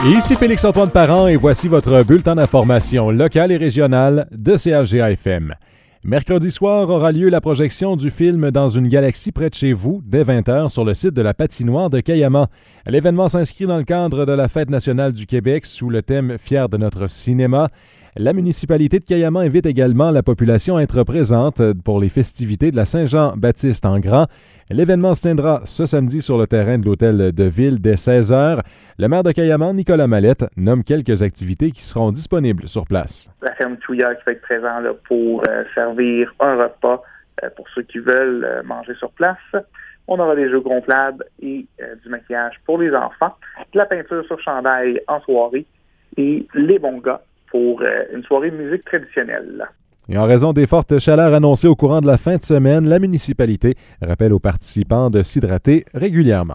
Et ici Félix-Antoine Parent et voici votre bulletin d'information locale et régionale de CHGA-FM. Mercredi soir aura lieu la projection du film Dans une galaxie près de chez vous, dès 20h sur le site de la patinoire de Cayama. L'événement s'inscrit dans le cadre de la Fête nationale du Québec sous le thème « Fiers de notre cinéma ». La municipalité de Cayama invite également la population à être présente pour les festivités de la Saint-Jean-Baptiste en Grand. L'événement se tiendra ce samedi sur le terrain de l'hôtel de ville dès 16h. Le maire de Cayama, Nicolas Mallette, nomme quelques activités qui seront disponibles sur place. La ferme Touillard qui va être présente là, pour servir un repas pour ceux qui veulent manger sur place. On aura des jeux gonflables et du maquillage pour les enfants, de la peinture sur chandail en soirée et les bons gars pour une soirée de musique traditionnelle. Et en raison des fortes chaleurs annoncées au courant de la fin de semaine, la municipalité rappelle aux participants de s'hydrater régulièrement.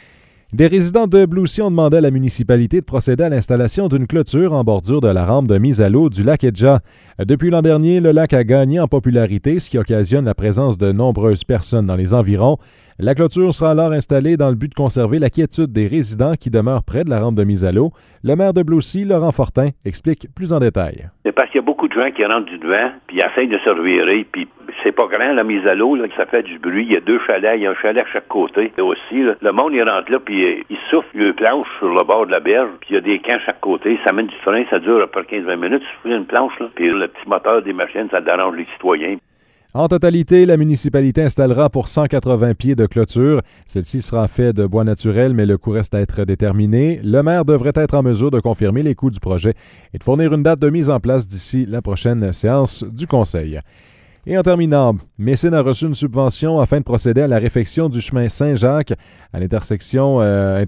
Des résidents de Blue-Sea ont demandé à la municipalité de procéder à l'installation d'une clôture en bordure de la rampe de mise à l'eau du lac Edja. Depuis l'an dernier, le lac a gagné en popularité, ce qui occasionne la présence de nombreuses personnes dans les environs. La clôture sera alors installée dans le but de conserver la quiétude des résidents qui demeurent près de la rampe de mise à l'eau. Le maire de Blue-Sea, Laurent Fortin, explique plus en détail. C'est parce qu'il y a beaucoup de gens qui rentrent du devant, puis ils essayent de se revirer, puis c'est pas grand la mise à l'eau, là, ça fait du bruit. Il y a 2 chalets, il y a un chalet à chaque côté. Et aussi, là, le monde, il rentre là, puis il souffle une planche sur le bord de la berge, puis il y a des camps à chaque côté. Ça mène du frein, ça dure à peu près 15-20 minutes, souffler une planche, là, puis le petit moteur des machines, ça dérange les citoyens. En totalité, la municipalité installera pour 180 pieds de clôture. Celle-ci sera faite de bois naturel, mais le coût reste à être déterminé. Le maire devrait être en mesure de confirmer les coûts du projet et de fournir une date de mise en place d'ici la prochaine séance du Conseil. Et en terminant, Messine a reçu une subvention afin de procéder à la réfection du chemin Saint-Jacques à l'intersection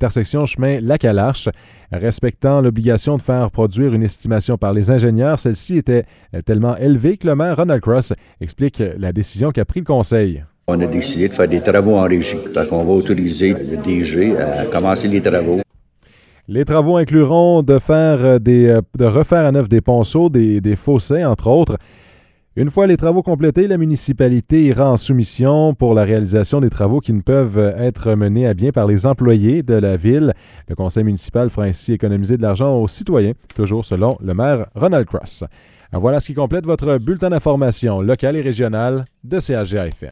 chemin Lac-à-Larche. Respectant l'obligation de faire produire une estimation par les ingénieurs, celle-ci était tellement élevée que le maire Ronald Cross explique la décision qu'a pris le Conseil. On a décidé de faire des travaux en régie. Donc, on va autoriser le DG à commencer les travaux. Les travaux incluront de refaire à neuf des ponceaux, des fossés, entre autres. Une fois les travaux complétés, la municipalité ira en soumission pour la réalisation des travaux qui ne peuvent être menés à bien par les employés de la ville. Le conseil municipal fera ainsi économiser de l'argent aux citoyens, toujours selon le maire Ronald Cross. Voilà ce qui complète votre bulletin d'information locale et régionale de CHGA-FM.